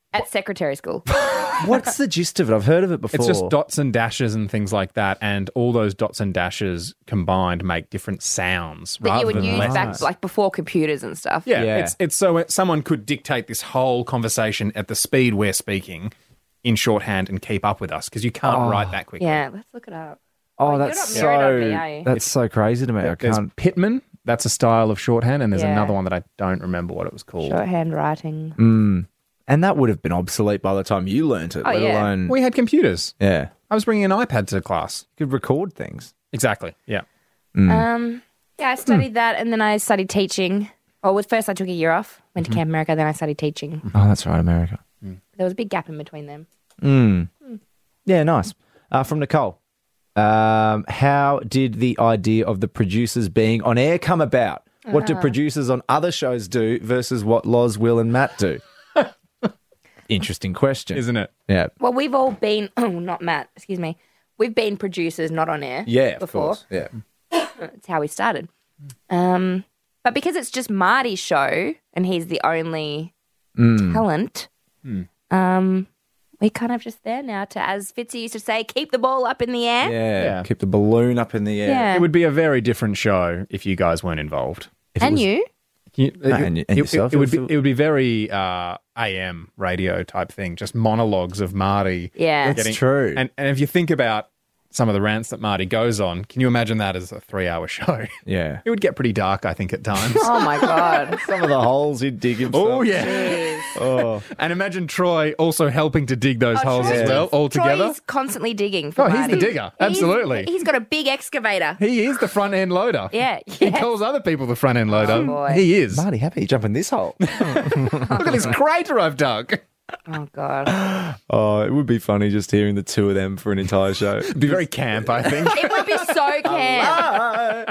[SPEAKER 7] At secretary school.
[SPEAKER 5] What's the gist of it? I've heard of it before.
[SPEAKER 6] It's just dots and dashes and things like that, and all those dots and dashes combined make different sounds
[SPEAKER 7] That
[SPEAKER 6] rather
[SPEAKER 7] you would
[SPEAKER 6] than
[SPEAKER 7] use
[SPEAKER 6] letters.
[SPEAKER 7] back like before computers and stuff.
[SPEAKER 6] Yeah,
[SPEAKER 5] Yeah.
[SPEAKER 6] it's it's so it, someone could dictate this whole conversation at the speed we're speaking in shorthand and keep up with us because you can't write that quickly.
[SPEAKER 7] Yeah, let's look it up.
[SPEAKER 5] Oh,
[SPEAKER 7] you're
[SPEAKER 5] that's
[SPEAKER 7] not
[SPEAKER 5] so
[SPEAKER 7] mirrored on me, are you?
[SPEAKER 5] that's so crazy to me. I
[SPEAKER 6] There's
[SPEAKER 5] can't.
[SPEAKER 6] Pitman. That's a style of shorthand, and there's
[SPEAKER 7] Yeah.
[SPEAKER 6] another one that I don't remember what it was called.
[SPEAKER 7] Shorthand writing.
[SPEAKER 5] Mm. And that would have been obsolete by the time you learnt it.
[SPEAKER 7] Oh,
[SPEAKER 5] let
[SPEAKER 7] yeah.
[SPEAKER 5] alone,
[SPEAKER 6] We had computers.
[SPEAKER 5] yeah,
[SPEAKER 6] I was bringing an iPad to class.
[SPEAKER 5] you could record things.
[SPEAKER 6] Exactly. Yeah.
[SPEAKER 7] Um, yeah, I studied that and then I studied teaching. Oh, well, first I took a year off, went
[SPEAKER 5] Mm-hmm.
[SPEAKER 7] to Camp America, then I studied teaching.
[SPEAKER 5] Oh, that's right, America.
[SPEAKER 7] There was a big gap in between them.
[SPEAKER 5] Mm. Yeah, nice. Uh, from Nicole, um, how did the idea of the producers being on air come about? What do producers on other shows do versus what Loz, Will, and Matt do? Interesting question,
[SPEAKER 6] Isn't it?
[SPEAKER 5] Yeah,
[SPEAKER 7] Well, we've all been, oh, not Matt, excuse me. We've been producers, not on air.
[SPEAKER 5] yeah, of
[SPEAKER 7] before.
[SPEAKER 5] course, yeah.
[SPEAKER 7] That's how we started. Um, but because it's just Marty's show and he's the only
[SPEAKER 5] Mm.
[SPEAKER 7] talent, um, we're kind of just there now to, as Fitzy used to say, keep the ball up in the air.
[SPEAKER 5] Yeah,
[SPEAKER 6] Yeah.
[SPEAKER 5] keep the balloon up in the air.
[SPEAKER 7] Yeah.
[SPEAKER 6] It would be a very different show if you guys weren't involved.
[SPEAKER 5] If it
[SPEAKER 7] And
[SPEAKER 5] was-
[SPEAKER 7] you.
[SPEAKER 6] You-
[SPEAKER 5] No, and you- and
[SPEAKER 6] it,
[SPEAKER 5] yourself,
[SPEAKER 6] it, it would be
[SPEAKER 5] if it-
[SPEAKER 6] it would be very uh, A M radio type thing, just monologues of Marty.
[SPEAKER 7] Yeah.
[SPEAKER 5] That's true.
[SPEAKER 6] And and if you think about some of the rants that Marty goes on, can you imagine that as a three-hour show?
[SPEAKER 5] Yeah.
[SPEAKER 6] It would get pretty dark, I think, at times.
[SPEAKER 7] Oh, my God.
[SPEAKER 5] Some of the holes he'd dig himself.
[SPEAKER 6] Oh yeah.
[SPEAKER 7] Jeez.
[SPEAKER 5] Oh.
[SPEAKER 6] And imagine Troy also helping to dig those holes
[SPEAKER 7] Troy
[SPEAKER 6] as well,
[SPEAKER 7] digs-
[SPEAKER 6] all together.
[SPEAKER 7] Troy's constantly digging for
[SPEAKER 6] Oh, he's
[SPEAKER 7] Marty.
[SPEAKER 6] the digger. Absolutely.
[SPEAKER 7] He's, he's got a big excavator.
[SPEAKER 6] He is the front end loader.
[SPEAKER 7] Yeah,
[SPEAKER 6] He
[SPEAKER 7] yes.
[SPEAKER 6] calls other people the front end loader.
[SPEAKER 7] Oh, boy.
[SPEAKER 6] He is.
[SPEAKER 5] Marty, how about you jump in this hole?
[SPEAKER 6] Look at this crater I've dug.
[SPEAKER 7] Oh, God.
[SPEAKER 5] Oh, it would be funny just hearing the two of them for an entire show.
[SPEAKER 6] It'd be very camp, I think.
[SPEAKER 7] It would be so camp.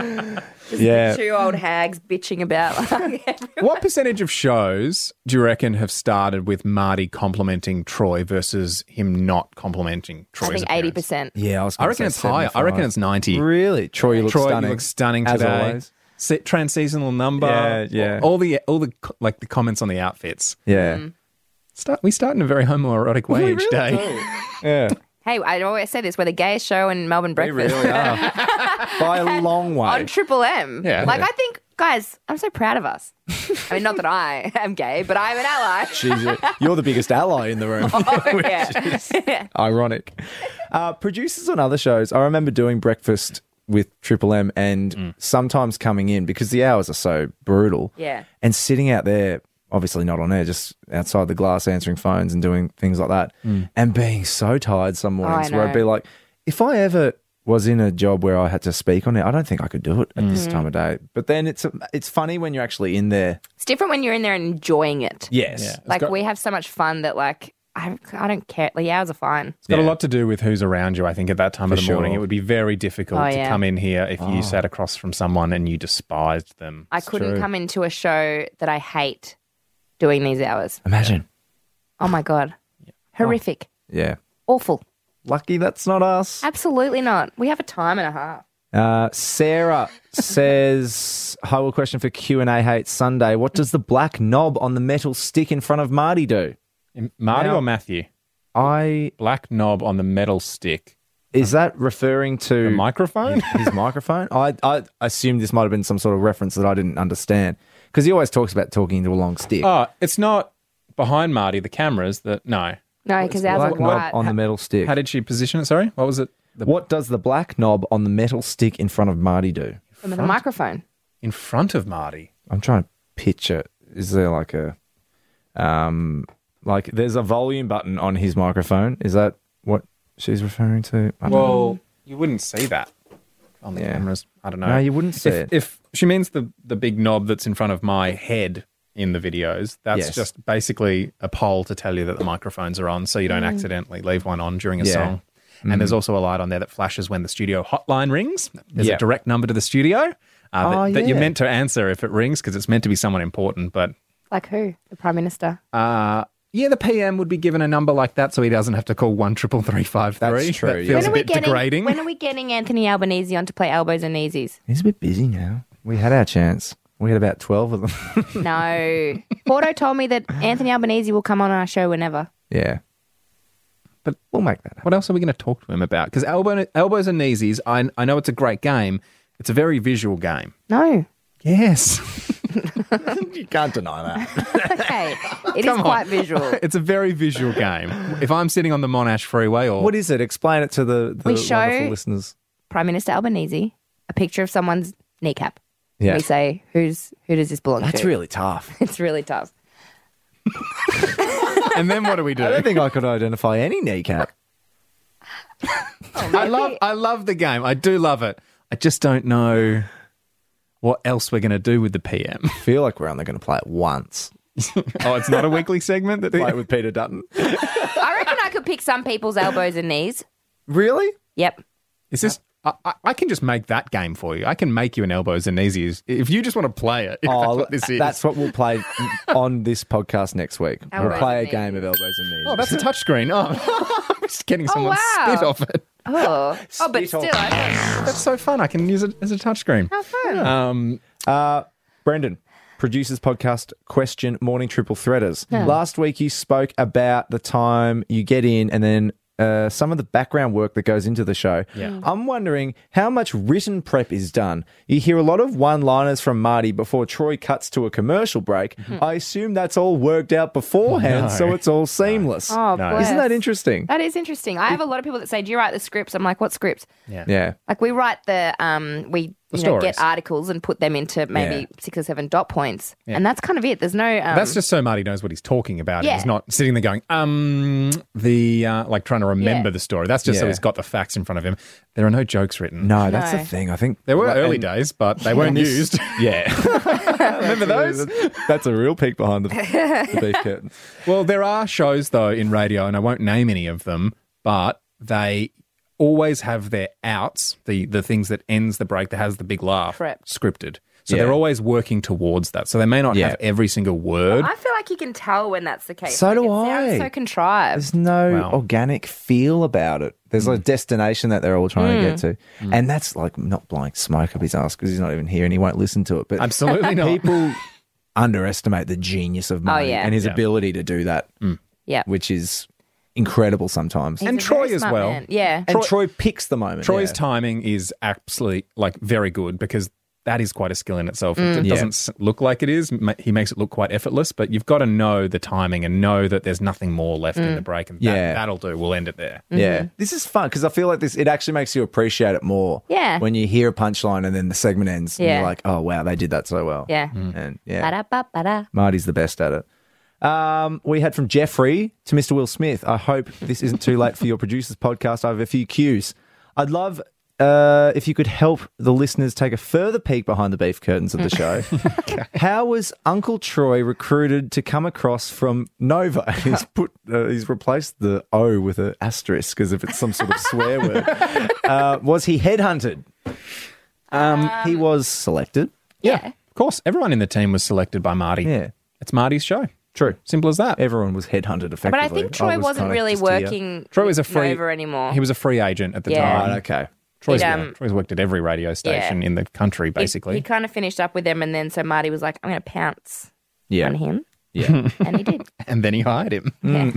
[SPEAKER 5] Yeah.
[SPEAKER 7] Two old hags bitching about.
[SPEAKER 6] What percentage of shows do you reckon have started with Marty complimenting Troy versus him not complimenting Troy's
[SPEAKER 7] I think
[SPEAKER 6] appearance?
[SPEAKER 7] eighty percent.
[SPEAKER 5] Yeah, I was
[SPEAKER 6] I
[SPEAKER 5] gonna
[SPEAKER 6] reckon
[SPEAKER 5] say
[SPEAKER 6] it's higher. I reckon
[SPEAKER 5] seventy-five.
[SPEAKER 6] it's ninety.
[SPEAKER 5] Really? Troy, you look
[SPEAKER 6] Troy,
[SPEAKER 5] stunning.
[SPEAKER 6] you look stunning
[SPEAKER 5] as
[SPEAKER 6] today.
[SPEAKER 5] always.
[SPEAKER 6] Se- Trans-seasonal number.
[SPEAKER 5] Yeah, yeah.
[SPEAKER 6] All the all the like the comments on the outfits.
[SPEAKER 5] Yeah.
[SPEAKER 7] Mm.
[SPEAKER 6] Start. We start in a very homoerotic way each day.
[SPEAKER 5] Yeah.
[SPEAKER 7] Hey, I always say this: we're the gayest show in Melbourne
[SPEAKER 5] We
[SPEAKER 7] breakfast
[SPEAKER 5] really are. By a long way.
[SPEAKER 7] on Triple M.
[SPEAKER 6] Yeah.
[SPEAKER 7] like I think, guys, I'm so proud of us. I mean, not that I am gay, but I'm an ally.
[SPEAKER 5] Jesus, you're the biggest ally in the room.
[SPEAKER 7] Oh, yeah.
[SPEAKER 5] Ironic. Uh, producers on other shows, I remember doing breakfast with Triple M and
[SPEAKER 6] Mm.
[SPEAKER 5] sometimes coming in because the hours are so brutal.
[SPEAKER 7] Yeah.
[SPEAKER 5] And sitting out there, obviously not on air, just outside the glass answering phones and doing things like that.
[SPEAKER 6] Mm.
[SPEAKER 5] And being so tired some mornings where I'd
[SPEAKER 7] know.
[SPEAKER 5] be like, if I ever was in a job where I had to speak on it, I don't think I could do it at
[SPEAKER 6] Mm.
[SPEAKER 5] this time of day. But then it's it's funny when you're actually in there.
[SPEAKER 7] It's different when you're in there and enjoying it.
[SPEAKER 5] Yes.
[SPEAKER 6] Yeah. It's
[SPEAKER 7] Like
[SPEAKER 6] got-
[SPEAKER 7] we have so much fun that like I, I don't care. The hours are fine.
[SPEAKER 6] It's got a
[SPEAKER 5] Yeah.
[SPEAKER 6] lot to do with who's around you, I think, at that time of
[SPEAKER 5] For
[SPEAKER 6] the morning.
[SPEAKER 5] sure.
[SPEAKER 6] It would be very difficult
[SPEAKER 7] Oh,
[SPEAKER 6] to
[SPEAKER 7] yeah.
[SPEAKER 6] come in here if you sat across from someone and you despised them.
[SPEAKER 7] I couldn't
[SPEAKER 5] true.
[SPEAKER 7] come into a show that I hate doing these hours.
[SPEAKER 5] Imagine.
[SPEAKER 7] Oh my God. Horrific.
[SPEAKER 5] Yeah.
[SPEAKER 7] Awful.
[SPEAKER 5] Lucky that's not us.
[SPEAKER 7] Absolutely not. We have a time and a half.
[SPEAKER 5] Uh, Sarah says, "Hi, well, question for Q and A. Hate Sunday. What does the black knob on the metal stick in front of Marty do?"
[SPEAKER 6] Marty
[SPEAKER 5] Now-
[SPEAKER 6] or Matthew?
[SPEAKER 5] I
[SPEAKER 6] Black knob on the metal stick.
[SPEAKER 5] is that referring to
[SPEAKER 6] The microphone?
[SPEAKER 5] his microphone? I I assumed this might have been some sort of reference that I didn't understand because he always talks about talking into a long stick.
[SPEAKER 6] Oh, it's not behind Marty, the cameras. That No.
[SPEAKER 7] No, because ours are
[SPEAKER 5] black knob
[SPEAKER 7] white.
[SPEAKER 5] on the metal stick.
[SPEAKER 6] How did she position it? Sorry? What was it? The,
[SPEAKER 5] What does the black knob on the metal stick in front of Marty do?
[SPEAKER 7] From the microphone.
[SPEAKER 6] In front of Marty.
[SPEAKER 5] I'm trying to picture. Is there like a, um, like there's a volume button on his microphone? Is that what she's referring to? I don't know.
[SPEAKER 6] Well, you wouldn't see that on the
[SPEAKER 5] Yeah.
[SPEAKER 6] cameras. I don't know.
[SPEAKER 5] No, you wouldn't see
[SPEAKER 6] if,
[SPEAKER 5] it.
[SPEAKER 6] If she means the, the big knob that's in front of my head in the videos, that's
[SPEAKER 5] Yes.
[SPEAKER 6] just basically a pole to tell you that the microphones are on so you don't accidentally leave one on during a
[SPEAKER 5] Yeah.
[SPEAKER 6] song. And there's also a light on there that flashes when the studio hotline rings. There's
[SPEAKER 5] Yeah.
[SPEAKER 6] a direct number to the studio uh, that,
[SPEAKER 5] Oh,
[SPEAKER 6] that you're
[SPEAKER 5] yeah.
[SPEAKER 6] meant to answer if it rings because it's meant to be someone important. But
[SPEAKER 7] Like who? The Prime Minister.
[SPEAKER 6] uh, yeah, the P M would be given a number like that so he doesn't have to call one triple three five three.
[SPEAKER 5] That's true,
[SPEAKER 6] That
[SPEAKER 5] yeah.
[SPEAKER 6] feels
[SPEAKER 5] When
[SPEAKER 6] a bit
[SPEAKER 7] getting,
[SPEAKER 6] degrading.
[SPEAKER 7] when are we getting Anthony Albanese on to play elbows and kneesies?
[SPEAKER 5] He's a bit busy now. We had our chance. We had about twelve of them.
[SPEAKER 7] No. Porto told me that Anthony Albanese will come on our show whenever.
[SPEAKER 5] Yeah. But we'll make that happen.
[SPEAKER 6] What else are we going to talk to him about? Because elbow, elbows and kneesies, I, I know it's a great game. It's a very visual game.
[SPEAKER 7] No.
[SPEAKER 6] Yes.
[SPEAKER 5] You can't deny that.
[SPEAKER 7] Okay. It is
[SPEAKER 6] Come on.
[SPEAKER 7] quite visual.
[SPEAKER 6] It's a very visual game. If I'm sitting on the Monash Freeway or...
[SPEAKER 5] What is it? Explain it to the, the
[SPEAKER 7] We show-
[SPEAKER 5] wonderful listeners.
[SPEAKER 7] Prime Minister Albanese, a picture of someone's kneecap.
[SPEAKER 5] Yeah.
[SPEAKER 7] We say, "Who's who does this belong
[SPEAKER 5] That's
[SPEAKER 7] to?"
[SPEAKER 5] really tough.
[SPEAKER 7] It's really tough.
[SPEAKER 6] And then what do we do?
[SPEAKER 5] I don't think I could identify any kneecap.
[SPEAKER 6] I love I love the game. I do love it. I just don't know what else we're going to do with the P M.
[SPEAKER 5] I feel like we're only going to play it once.
[SPEAKER 6] Oh, it's not a weekly segment? That
[SPEAKER 5] Play it with Peter Dutton.
[SPEAKER 7] I reckon I could pick some people's elbows and knees.
[SPEAKER 5] Really?
[SPEAKER 7] Yep.
[SPEAKER 6] Is this... I, I- I can just make that game for you. I can make you an elbows and kneesies if you just want to play it. If that's what this is.
[SPEAKER 5] That's what we'll play on this podcast next week.
[SPEAKER 7] Elbows
[SPEAKER 5] we'll play a
[SPEAKER 7] and
[SPEAKER 5] game
[SPEAKER 7] knees.
[SPEAKER 5] of elbows and knees.
[SPEAKER 6] Oh, that's a touchscreen. Oh, I'm just getting someone
[SPEAKER 7] wow.
[SPEAKER 6] spit off it.
[SPEAKER 7] Oh, oh, but
[SPEAKER 5] Spit
[SPEAKER 7] still,
[SPEAKER 5] off.
[SPEAKER 7] I thought,
[SPEAKER 6] That's so fun. I can use it as a touchscreen.
[SPEAKER 7] how fun.
[SPEAKER 6] Um,
[SPEAKER 5] Uh, Brendan, producers podcast question Morning Triple Threaders. Last week you spoke about the time you get in and then uh, some of the background work that goes into the show.
[SPEAKER 6] Yeah.
[SPEAKER 5] I'm wondering how much written prep is done. You hear a lot of one-liners from Marty before Troy cuts to a commercial break. I assume that's all worked out beforehand,
[SPEAKER 6] No.
[SPEAKER 5] so it's all seamless.
[SPEAKER 7] Oh,
[SPEAKER 6] No.
[SPEAKER 7] bless.
[SPEAKER 5] Isn't that interesting?
[SPEAKER 7] That is interesting. I have a lot of people that say, "Do you write the scripts?" I'm like, "What scripts?"
[SPEAKER 6] yeah.
[SPEAKER 5] Yeah.
[SPEAKER 7] Like we write the um we
[SPEAKER 6] The
[SPEAKER 7] you know, get
[SPEAKER 6] stories.
[SPEAKER 7] articles and put them into maybe
[SPEAKER 5] Yeah.
[SPEAKER 7] six or seven dot points, and that's kind of it. There's no um,
[SPEAKER 6] That's just so Marty knows what he's talking about.
[SPEAKER 7] Yeah.
[SPEAKER 6] He's not sitting there going, um, the, uh, like trying to remember
[SPEAKER 7] Yeah.
[SPEAKER 6] the story. That's just so
[SPEAKER 5] Yeah.
[SPEAKER 6] he's got the facts in front of him. There are no jokes written.
[SPEAKER 5] No, that's
[SPEAKER 7] No.
[SPEAKER 5] the thing. I think
[SPEAKER 6] There were early
[SPEAKER 5] and-
[SPEAKER 6] days, but they weren't
[SPEAKER 5] and this-
[SPEAKER 6] used.
[SPEAKER 5] Yeah. Remember those? That's a real peek behind the, the beef curtain.
[SPEAKER 6] Well, there are shows, though, in radio, and I won't name any of them, but they always have their outs, the, the things that ends the break, that has the big laugh,
[SPEAKER 7] Prepped.
[SPEAKER 6] scripted. So
[SPEAKER 5] Yeah.
[SPEAKER 6] they're always working towards that. So they may not
[SPEAKER 5] Yeah.
[SPEAKER 6] have every single word.
[SPEAKER 7] I feel like you can tell when that's the case.
[SPEAKER 5] So
[SPEAKER 7] Like,
[SPEAKER 5] do
[SPEAKER 7] it sounds
[SPEAKER 5] I.
[SPEAKER 7] so contrived.
[SPEAKER 5] There's no
[SPEAKER 6] Wow.
[SPEAKER 5] organic feel about it. There's a destination that they're all trying to get to. And that's like not blowing smoke up his ass because he's not even here and he won't listen to it. But
[SPEAKER 6] Absolutely not.
[SPEAKER 5] people underestimate the genius of Marty
[SPEAKER 7] yeah.
[SPEAKER 5] and his
[SPEAKER 6] Yeah.
[SPEAKER 5] ability to do that,
[SPEAKER 7] Yeah.
[SPEAKER 5] which is incredible sometimes.
[SPEAKER 7] He's
[SPEAKER 6] And
[SPEAKER 7] a
[SPEAKER 6] Troy
[SPEAKER 7] very
[SPEAKER 6] as
[SPEAKER 7] smart
[SPEAKER 6] well.
[SPEAKER 7] man. Yeah.
[SPEAKER 5] And Troy picks the moment.
[SPEAKER 6] Troy's
[SPEAKER 5] yeah.
[SPEAKER 6] timing is absolutely like very good because that is quite a skill in itself. It
[SPEAKER 5] Yeah.
[SPEAKER 6] doesn't s look like it is. Ma- He makes it look quite effortless, but you've got to know the timing and know that there's nothing more left in the break, and that,
[SPEAKER 5] Yeah.
[SPEAKER 6] that'll do. We'll end it there.
[SPEAKER 5] Yeah, this is fun because I feel like this. It actually makes you appreciate it more.
[SPEAKER 7] Yeah.
[SPEAKER 5] when you hear a punchline and then the segment ends, and
[SPEAKER 7] Yeah.
[SPEAKER 5] you're like, "Oh wow, they did that so well."
[SPEAKER 7] Yeah.
[SPEAKER 5] and yeah,
[SPEAKER 7] Ba-da-ba-ba-da.
[SPEAKER 5] Marty's the best at it. Um, we had from Jeffrey to Mister Will Smith. I hope this isn't too late for your producers podcast. I have a few cues. I'd love uh, if you could help the listeners take a further peek behind the beef curtains of the show. How was Uncle Troy recruited to come across from Nova? He's put uh, he's replaced the O with an asterisk as if it's some sort of swear word. Uh, was he headhunted? Um, he was selected.
[SPEAKER 7] Yeah.
[SPEAKER 6] Of course, everyone in the team was selected by Marty.
[SPEAKER 5] Yeah.
[SPEAKER 6] It's Marty's show.
[SPEAKER 5] True.
[SPEAKER 6] Simple as that.
[SPEAKER 5] Everyone was headhunted effectively.
[SPEAKER 7] But I think Troy
[SPEAKER 5] was
[SPEAKER 7] wasn't
[SPEAKER 5] kind of
[SPEAKER 7] really
[SPEAKER 5] just here.
[SPEAKER 7] working
[SPEAKER 6] Troy was a
[SPEAKER 7] with
[SPEAKER 6] free
[SPEAKER 7] Nova anymore.
[SPEAKER 6] He was a free agent at the
[SPEAKER 7] Yeah.
[SPEAKER 6] time.
[SPEAKER 5] Right, okay.
[SPEAKER 6] Troy's,
[SPEAKER 7] He'd,
[SPEAKER 6] yeah,
[SPEAKER 7] um,
[SPEAKER 6] Troy's worked at every radio station
[SPEAKER 7] Yeah.
[SPEAKER 6] in the country,
[SPEAKER 7] He-
[SPEAKER 6] basically.
[SPEAKER 7] He, kind of finished up with them, and then so Marty was like, "I'm going to pounce
[SPEAKER 5] Yeah.
[SPEAKER 7] on him,"
[SPEAKER 5] Yeah.
[SPEAKER 7] and he did.
[SPEAKER 6] and then he hired him.
[SPEAKER 7] Yeah.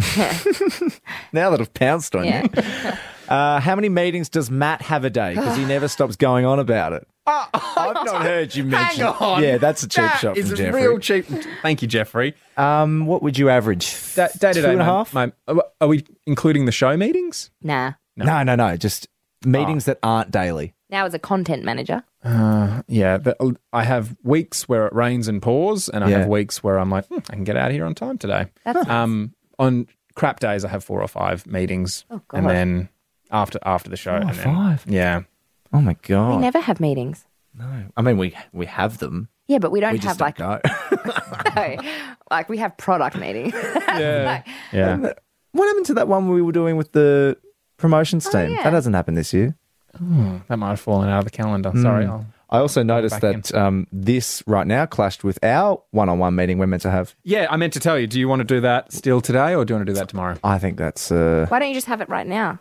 [SPEAKER 5] Now that I've pounced on
[SPEAKER 7] Yeah.
[SPEAKER 5] you. Uh, how many meetings does Matt have a day? Because he never stops going on about it. I've not heard you mention.
[SPEAKER 6] on.
[SPEAKER 5] Yeah, that's a cheap
[SPEAKER 6] That
[SPEAKER 5] shot
[SPEAKER 6] is
[SPEAKER 5] from
[SPEAKER 6] a
[SPEAKER 5] Jeffrey.
[SPEAKER 6] real cheap. Thank you, Jeffrey.
[SPEAKER 5] Um, what would you average?
[SPEAKER 6] That day to
[SPEAKER 5] Two
[SPEAKER 6] day,
[SPEAKER 5] and a
[SPEAKER 6] my-
[SPEAKER 5] half?
[SPEAKER 6] my- are we including the show meetings?
[SPEAKER 7] Nah.
[SPEAKER 5] No, no, no. Just meetings that aren't daily.
[SPEAKER 7] Now as a content manager.
[SPEAKER 6] Yeah, the, I have weeks where it rains and pours, and I
[SPEAKER 5] Yeah.
[SPEAKER 6] have weeks where I'm like, hmm, I can get out of here on time today.
[SPEAKER 7] That's
[SPEAKER 6] Um, on crap days, I have four or five meetings,
[SPEAKER 7] Oh, God.
[SPEAKER 6] and then after after the show,
[SPEAKER 5] Four or
[SPEAKER 6] and then,
[SPEAKER 5] five?
[SPEAKER 6] yeah,
[SPEAKER 5] Oh my god.
[SPEAKER 7] We never have meetings.
[SPEAKER 5] No. I mean, we we have them.
[SPEAKER 7] Yeah, but we don't
[SPEAKER 5] We
[SPEAKER 7] have
[SPEAKER 5] just
[SPEAKER 7] like
[SPEAKER 5] don't go.
[SPEAKER 7] no, like we have product meetings.
[SPEAKER 6] yeah, yeah.
[SPEAKER 5] What happened to that one we were doing with the promotions team?
[SPEAKER 7] yeah.
[SPEAKER 5] That hasn't happened this year.
[SPEAKER 6] That might have fallen out of the calendar. Sorry. I'll,
[SPEAKER 5] I also noticed
[SPEAKER 6] back
[SPEAKER 5] that um, this right now clashed with our one-on-one meeting we're meant to have.
[SPEAKER 6] yeah, I meant to tell you. Do you want to do that still today, or do you want to do that tomorrow?
[SPEAKER 5] I think that's uh,
[SPEAKER 7] Why don't you just have it right now?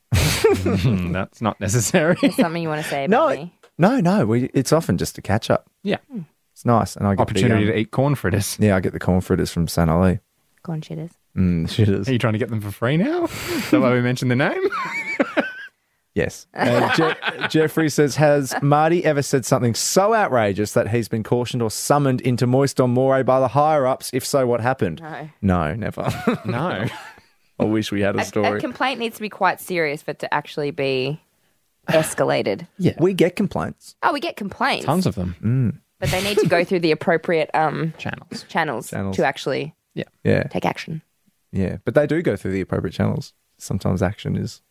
[SPEAKER 6] Hmm, that's not necessary.
[SPEAKER 7] Something you want to say about
[SPEAKER 5] no,
[SPEAKER 7] me?
[SPEAKER 5] no, no. We, it's often just a catch up.
[SPEAKER 6] yeah.
[SPEAKER 5] It's nice. And I get
[SPEAKER 6] Opportunity
[SPEAKER 5] the, um,
[SPEAKER 6] to eat corn fritters.
[SPEAKER 5] Yeah, I get the corn fritters from Saint Ali.
[SPEAKER 7] Corn shitters.
[SPEAKER 5] Mm, shitters.
[SPEAKER 6] Are you trying to get them for free now? Is that why we mentioned the name?
[SPEAKER 5] Yes. Uh, Je- Jeffrey says, has Marty ever said something so outrageous that he's been cautioned or summoned into Moist on Moray by the higher-ups? If so, what happened?
[SPEAKER 7] No.
[SPEAKER 5] No, never.
[SPEAKER 6] No.
[SPEAKER 5] I wish we had a
[SPEAKER 7] A,
[SPEAKER 5] story.
[SPEAKER 7] a complaint needs to be quite serious for it to actually be escalated.
[SPEAKER 5] Yeah. We get complaints.
[SPEAKER 7] Oh, we get complaints.
[SPEAKER 6] Tons of them.
[SPEAKER 7] But they need to go through the appropriate um,
[SPEAKER 6] Channels.
[SPEAKER 7] channels,
[SPEAKER 5] Channels.
[SPEAKER 7] to actually
[SPEAKER 6] Yeah.
[SPEAKER 5] Yeah.
[SPEAKER 7] take action.
[SPEAKER 5] Yeah. But they do go through the appropriate channels. Sometimes action is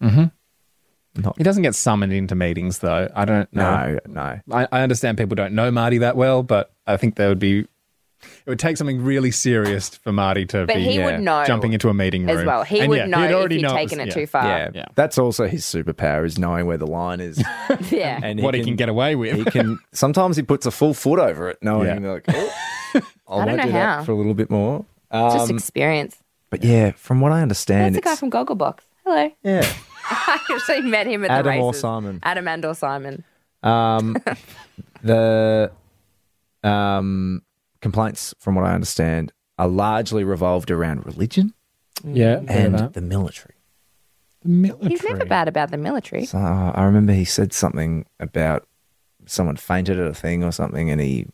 [SPEAKER 6] He doesn't get summoned into meetings, though. I don't know.
[SPEAKER 5] no, no.
[SPEAKER 6] I, I understand people don't know Marty that well, but I think there would be. It would take something really serious for Marty to
[SPEAKER 7] But
[SPEAKER 6] be
[SPEAKER 7] he
[SPEAKER 5] yeah,
[SPEAKER 7] would know
[SPEAKER 6] jumping into a meeting room
[SPEAKER 7] as well. He
[SPEAKER 6] And
[SPEAKER 7] would
[SPEAKER 6] yeah,
[SPEAKER 7] know
[SPEAKER 6] he'd
[SPEAKER 7] if
[SPEAKER 6] already
[SPEAKER 7] you'd
[SPEAKER 6] know
[SPEAKER 7] taken
[SPEAKER 6] was-
[SPEAKER 7] it
[SPEAKER 6] yeah.
[SPEAKER 7] too far.
[SPEAKER 5] Yeah.
[SPEAKER 6] Yeah.
[SPEAKER 5] That's also his superpower is knowing where the line is.
[SPEAKER 7] Yeah.
[SPEAKER 5] And
[SPEAKER 6] What he can get away with.
[SPEAKER 5] He can sometimes he puts a full foot over it, knowing
[SPEAKER 6] Yeah.
[SPEAKER 5] like, oh, I,
[SPEAKER 7] I don't
[SPEAKER 5] might
[SPEAKER 7] know
[SPEAKER 5] do that
[SPEAKER 7] how.
[SPEAKER 5] for a little bit more.
[SPEAKER 7] Just
[SPEAKER 5] Um,
[SPEAKER 7] experience.
[SPEAKER 5] but yeah, from what I understand,
[SPEAKER 7] That's the guy
[SPEAKER 5] it's,
[SPEAKER 7] from Gogglebox. Hello.
[SPEAKER 5] yeah,
[SPEAKER 7] I actually met him at the
[SPEAKER 5] Adam
[SPEAKER 7] races.
[SPEAKER 5] or Simon.
[SPEAKER 7] Adam and or Simon.
[SPEAKER 5] Um, the um, complaints, from what I understand, are largely revolved around religion
[SPEAKER 6] Yeah.
[SPEAKER 5] and the military.
[SPEAKER 6] the military.
[SPEAKER 7] He's never bad about the military.
[SPEAKER 5] So uh, I remember he said something about someone fainted at a thing or something, and he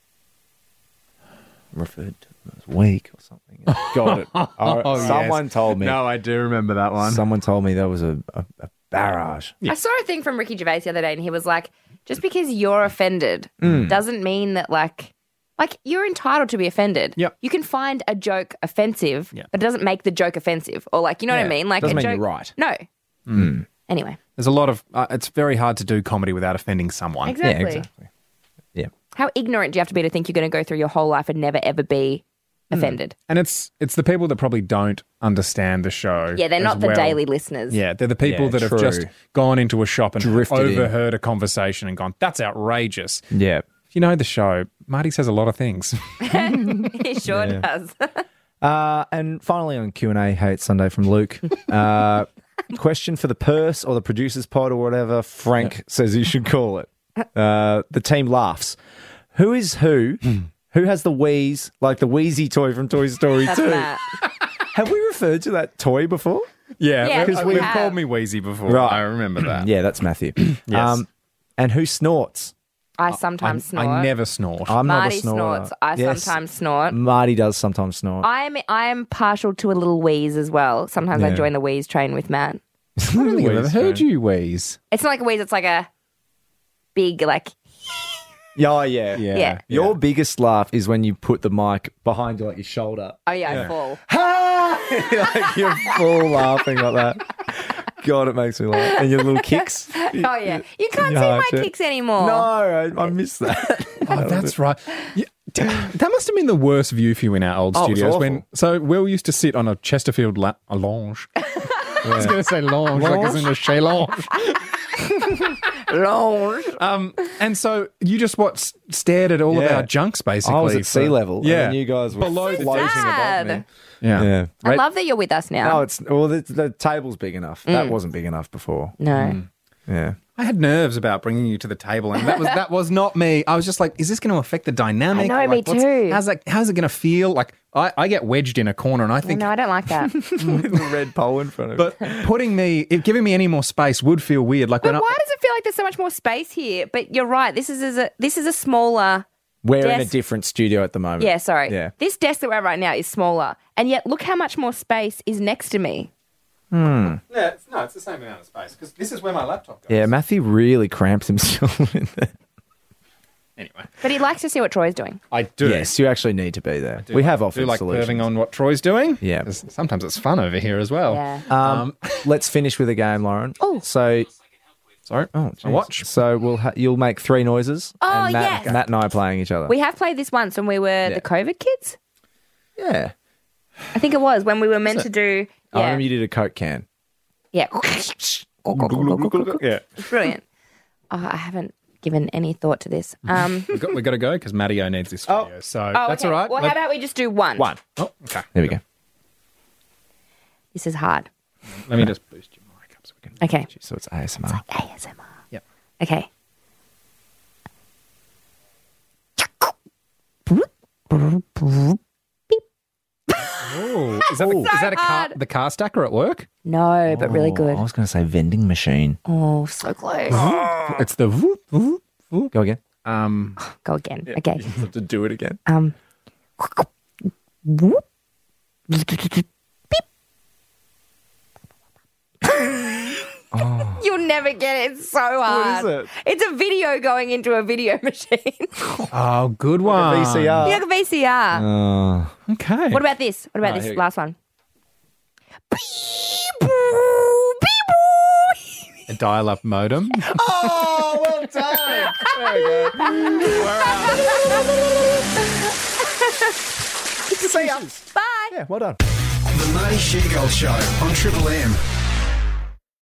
[SPEAKER 5] referred to them as weak or something. Got it. Oh,
[SPEAKER 6] Oh,
[SPEAKER 5] someone
[SPEAKER 6] yes.
[SPEAKER 5] told me.
[SPEAKER 6] No, I do remember that one.
[SPEAKER 5] Someone told me there was a, a, a barrage.
[SPEAKER 7] I saw a thing from Ricky Gervais the other day, and he was like, just because you're offended
[SPEAKER 5] Mm.
[SPEAKER 7] doesn't mean that, like, like you're entitled to be offended.
[SPEAKER 6] Yep.
[SPEAKER 7] You can find a joke offensive,
[SPEAKER 6] Yeah.
[SPEAKER 7] but it doesn't make the joke offensive. Or, like, you know what I
[SPEAKER 5] Yeah.
[SPEAKER 7] mean? Like,
[SPEAKER 5] Doesn't
[SPEAKER 7] a
[SPEAKER 5] mean
[SPEAKER 7] joke.
[SPEAKER 5] you're right.
[SPEAKER 7] No.
[SPEAKER 5] Mm.
[SPEAKER 7] Anyway.
[SPEAKER 6] There's a lot of. Uh, it's very hard to do comedy without offending someone.
[SPEAKER 7] Exactly.
[SPEAKER 5] Yeah, exactly. Yeah.
[SPEAKER 7] How ignorant do you have to be to think you're going to go through your whole life and never, ever be
[SPEAKER 5] Mm.
[SPEAKER 7] offended?
[SPEAKER 6] And it's it's the people that probably don't understand the show.
[SPEAKER 7] Yeah, they're
[SPEAKER 6] as
[SPEAKER 7] not the
[SPEAKER 6] well.
[SPEAKER 7] daily listeners.
[SPEAKER 6] Yeah, they're the people
[SPEAKER 5] Yeah,
[SPEAKER 6] that have
[SPEAKER 5] true.
[SPEAKER 6] just gone into a shop and
[SPEAKER 5] Drifted in.
[SPEAKER 6] overheard a conversation and gone, "That's outrageous."
[SPEAKER 5] Yeah.
[SPEAKER 6] If you know the show, Marty says a lot of things.
[SPEAKER 7] He sure does.
[SPEAKER 5] Uh, and finally on Q and A, Hey, it's Sunday from Luke. Uh, question for the purse or the producer's pod or whatever Frank says you should call it. Uh, the team laughs. Who is who? Who has the wheeze, like the Wheezy toy from Toy Story
[SPEAKER 7] That's
[SPEAKER 5] two?
[SPEAKER 7] Matt.
[SPEAKER 5] Have we referred to that toy before?
[SPEAKER 6] Yeah,
[SPEAKER 7] Yeah,
[SPEAKER 6] because
[SPEAKER 7] we
[SPEAKER 6] we've
[SPEAKER 7] have.
[SPEAKER 6] called me Wheezy before.
[SPEAKER 5] Right.
[SPEAKER 6] I remember that.
[SPEAKER 5] Yeah, that's Matthew. Um, and who snorts?
[SPEAKER 7] I
[SPEAKER 6] I,
[SPEAKER 7] sometimes snort.
[SPEAKER 6] I never snort.
[SPEAKER 5] I'm
[SPEAKER 7] Marty
[SPEAKER 5] not a snorter.
[SPEAKER 7] snorts. I
[SPEAKER 5] Yes,
[SPEAKER 7] sometimes snort.
[SPEAKER 5] Marty does sometimes snort.
[SPEAKER 7] I'm I'm partial to a little wheeze as well. Sometimes I
[SPEAKER 5] Yeah.
[SPEAKER 7] join the wheeze train with Matt.
[SPEAKER 6] I don't think I've ever
[SPEAKER 5] Wheeze
[SPEAKER 6] heard
[SPEAKER 5] train.
[SPEAKER 6] you wheeze.
[SPEAKER 7] It's not like a wheeze. It's like a big like
[SPEAKER 5] Oh, yeah.
[SPEAKER 6] Yeah.
[SPEAKER 7] Yeah.
[SPEAKER 5] Your biggest laugh is when you put the mic behind you, like your shoulder.
[SPEAKER 7] oh yeah, I fall.
[SPEAKER 5] Like you're full laughing like that. God, it makes me laugh. And your little kicks.
[SPEAKER 7] Oh yeah, you can't
[SPEAKER 5] Yeah,
[SPEAKER 7] see my
[SPEAKER 5] that's it.
[SPEAKER 7] kicks anymore.
[SPEAKER 5] No, I, I missed that.
[SPEAKER 6] Oh, that's right. Yeah, d- that must have been the worst view for you in our old
[SPEAKER 5] Oh, it was
[SPEAKER 6] studios.
[SPEAKER 5] awful.
[SPEAKER 6] When so Will used to sit on a Chesterfield la- a lounge. I was going to say lounge, like as in a chaise lounge.
[SPEAKER 7] Lounge.
[SPEAKER 6] Um, and so you just what s- stared at all of
[SPEAKER 5] Yeah.
[SPEAKER 6] our junks basically.
[SPEAKER 5] I was at
[SPEAKER 6] for-
[SPEAKER 5] sea level.
[SPEAKER 6] Yeah,
[SPEAKER 5] And then you guys were
[SPEAKER 6] Below the
[SPEAKER 5] floating
[SPEAKER 7] sad.
[SPEAKER 5] above me.
[SPEAKER 6] yeah.
[SPEAKER 5] Yeah.
[SPEAKER 7] I love that you're with us now.
[SPEAKER 5] No, it's well. The, the table's big enough.
[SPEAKER 7] Mm.
[SPEAKER 5] That wasn't big enough before.
[SPEAKER 7] no.
[SPEAKER 5] Yeah.
[SPEAKER 6] I had nerves about bringing you to the table, and that was that was not me. I was just like, is this going to affect the dynamic?
[SPEAKER 7] I know, me
[SPEAKER 6] Like, what's-
[SPEAKER 7] too.
[SPEAKER 6] How's that? How's it going to feel? Like I, I get wedged in a corner, and I think.
[SPEAKER 7] no, I don't like that.
[SPEAKER 5] With the red pole in front of
[SPEAKER 6] But putting me, if giving me any more space would feel weird. Like
[SPEAKER 7] But
[SPEAKER 6] when
[SPEAKER 7] why
[SPEAKER 6] I,
[SPEAKER 7] does it feel like there's so much more space here? But you're right. This is is a this is a smaller.
[SPEAKER 5] We're in a
[SPEAKER 7] desk.
[SPEAKER 5] different studio at the moment.
[SPEAKER 7] Yeah, sorry.
[SPEAKER 5] Yeah.
[SPEAKER 7] This desk that we're at right now is smaller, and yet look how much more space is next to me.
[SPEAKER 6] yeah, it's, no, it's the same amount of space because this is where my laptop goes.
[SPEAKER 5] Yeah, Matthew really cramped himself in there.
[SPEAKER 6] Anyway,
[SPEAKER 7] But he likes to see what Troy's doing.
[SPEAKER 6] I do.
[SPEAKER 5] Yes, you actually need to be there.
[SPEAKER 6] do
[SPEAKER 5] We
[SPEAKER 6] like-
[SPEAKER 5] have
[SPEAKER 6] do
[SPEAKER 5] offered
[SPEAKER 6] like
[SPEAKER 5] solutions.
[SPEAKER 6] curving on what Troy's doing.
[SPEAKER 5] Yeah.
[SPEAKER 6] 'Cause sometimes it's fun over here as well.
[SPEAKER 7] Yeah.
[SPEAKER 5] Um, let's finish with a game, Lauren.
[SPEAKER 7] Oh.
[SPEAKER 5] So,
[SPEAKER 6] Sorry.
[SPEAKER 5] oh,
[SPEAKER 6] A watch.
[SPEAKER 5] So we'll ha- you'll make three noises.
[SPEAKER 7] Oh,
[SPEAKER 5] and Matt,
[SPEAKER 7] yes.
[SPEAKER 5] Matt and I are playing each other.
[SPEAKER 7] We have played this once when we were the COVID kids.
[SPEAKER 5] yeah.
[SPEAKER 7] I think it was when we were meant to do.
[SPEAKER 5] I
[SPEAKER 7] Yeah.
[SPEAKER 5] remember you did a Coke can.
[SPEAKER 7] Yeah.
[SPEAKER 6] Yeah.
[SPEAKER 7] Brilliant. Oh, I haven't given any thought to this. Um,
[SPEAKER 6] We've got, we got to go because Matteo needs this studio. So
[SPEAKER 7] oh,
[SPEAKER 6] that's
[SPEAKER 7] okay.
[SPEAKER 6] all right.
[SPEAKER 7] Well,
[SPEAKER 6] Let-
[SPEAKER 7] how about we just do one?
[SPEAKER 5] One.
[SPEAKER 6] oh, okay.
[SPEAKER 5] There we go.
[SPEAKER 7] This is hard.
[SPEAKER 6] Let me just boost your mic up so we can.
[SPEAKER 7] Okay.
[SPEAKER 5] So it's A S M R.
[SPEAKER 7] A S M R.
[SPEAKER 6] Yep.
[SPEAKER 7] Okay.
[SPEAKER 6] Oh, is that, the, is that a car,
[SPEAKER 7] hard.
[SPEAKER 6] the car stacker at work?
[SPEAKER 7] No, but really
[SPEAKER 5] Oh,
[SPEAKER 7] good.
[SPEAKER 5] I was going to say vending machine.
[SPEAKER 7] Oh, so close.
[SPEAKER 6] It's the whoop, whoop, whoop.
[SPEAKER 5] Go again.
[SPEAKER 6] Um,
[SPEAKER 7] Go again. Okay.
[SPEAKER 5] You have to do it again.
[SPEAKER 7] Um. Whoop. You'll never get it. It's so hard.
[SPEAKER 5] is it?
[SPEAKER 7] It's a video going into a video machine.
[SPEAKER 6] oh, good one.
[SPEAKER 5] V C R.
[SPEAKER 7] You're like a V C R.
[SPEAKER 5] Oh.
[SPEAKER 6] Okay.
[SPEAKER 7] What about this? What about
[SPEAKER 5] Oh,
[SPEAKER 7] this
[SPEAKER 5] here we go.
[SPEAKER 7] last one?
[SPEAKER 6] A dial-up modem?
[SPEAKER 5] Oh, well done. There we go.
[SPEAKER 7] Bye.
[SPEAKER 5] Yeah, well done.
[SPEAKER 1] The Marty Sheargold Show on Triple M.